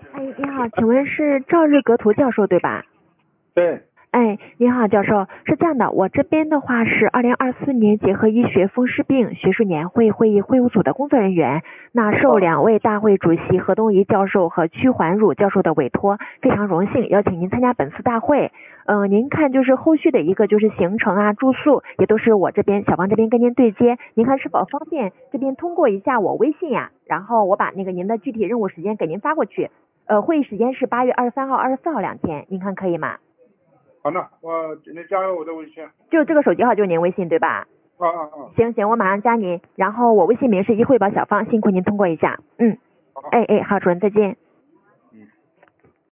哎，你好，请问是赵日格图教授对吧？ 对。 哎，你好，教授，是这样的，我这边的话是2024年结合医学风湿病学术年会会议会务组的工作人员，那受两位大会主席何东仪教授和屈环汝教授的委托，非常荣幸邀请您参加本次大会。您看就是后续的一个就是行程啊、住宿也都是我这边小王这边跟您对接，您看是否方便这边通过一下我微信呀，然后我把那个您的具体任务时间给您发过去。会议时间是8月23号、24号2天，您看可以吗？ 好的，你加入我的微信。 就这个手机号就是您微信对吧？行行，我马上加您，然后我微信名是一汇宝小芳，辛苦您通过一下。好，主任再见。